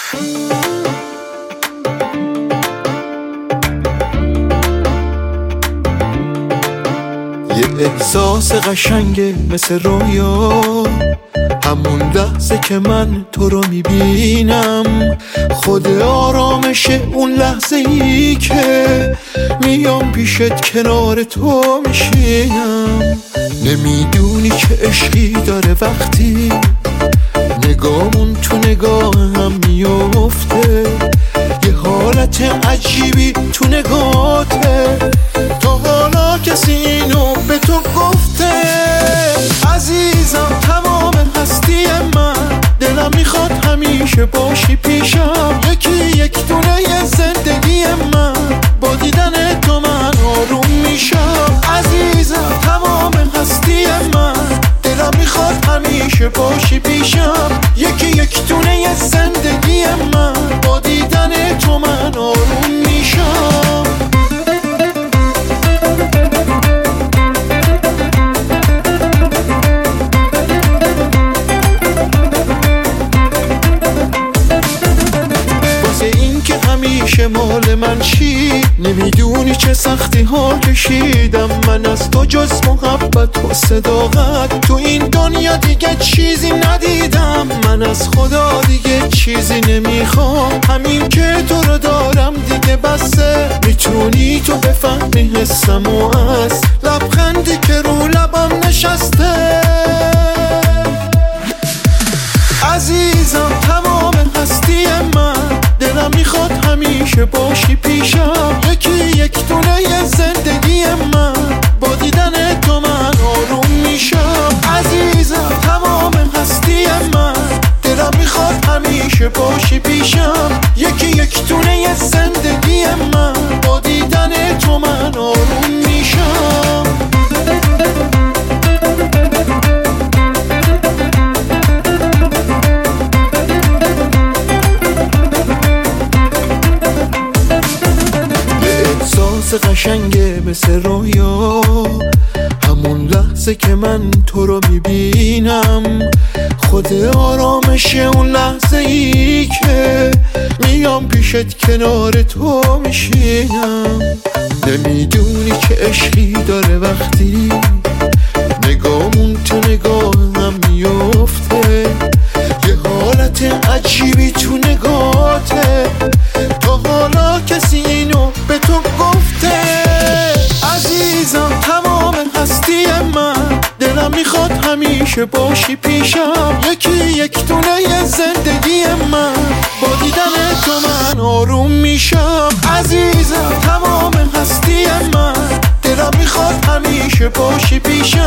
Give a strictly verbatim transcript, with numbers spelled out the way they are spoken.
یه احساس قشنگه مثل رویا، همون لحظه که من تو رو میبینم، خود آرامشه اون لحظه ای که میام پیشت کنار تو میشینم. نمیدونی چه عشقی داره وقتی نگامون تو نگاه هم میفته، یه حالت عجیبی تو نگاهته، تا حالا کسی اینو به تو گفته؟ عزیزم تمام هستی من، دلم میخواد همیشه باشی پیشم، یکی یک دونه زندگی من، با دیدن تو من آروم میشم. عزیزم تمام هستی من، دلم میخواد همیشه باشی پیشم، یکی یک دونه زندگی من، با دیدن تو من آروم میشم. همیشه مال من چی؟ نمیدونی چه سختی ها کشیدم من از تو، جز محبت و صداقت تو این دنیا دیگه چیزی ندیدم. من از خدا دیگه چیزی نمیخوام، همین که تو رو دارم دیگه بسه. میتونی تو بفهمی حسم و از لبخندی که رو لبم نشسته. عزیزم تمام هستی من، دلم میخواد همیشه باشی پیشم، یکی یک دونه زندگی من، با دیدن تو من آروم میشم. عزیزم تمام هستی من، دلم میخواد همیشه باشی پیشم، یکی یک دونه زندگی من، با دیدن تو من آروم میشم. قشنگه مثل رویا، همون لحظه که من تو رو میبینم، خود آرامشه اون لحظه ای که میام پیشت کنار تو میشینم. نمیدونی چه عشقی داره وقتی نگامون تو نگاه هم میفته، یه حالت عجیبی تو نگاهته، تا حالا کسی اینو به تو گفته؟ عزیزم تمام هستی من، دلم میخواد همیشه باشی پیشم، یکی یک دونه زندگی من، با دیدن تو من آروم میشم. عزیزم تمام هستی من، دلم میخواد همیشه باشی پیشم،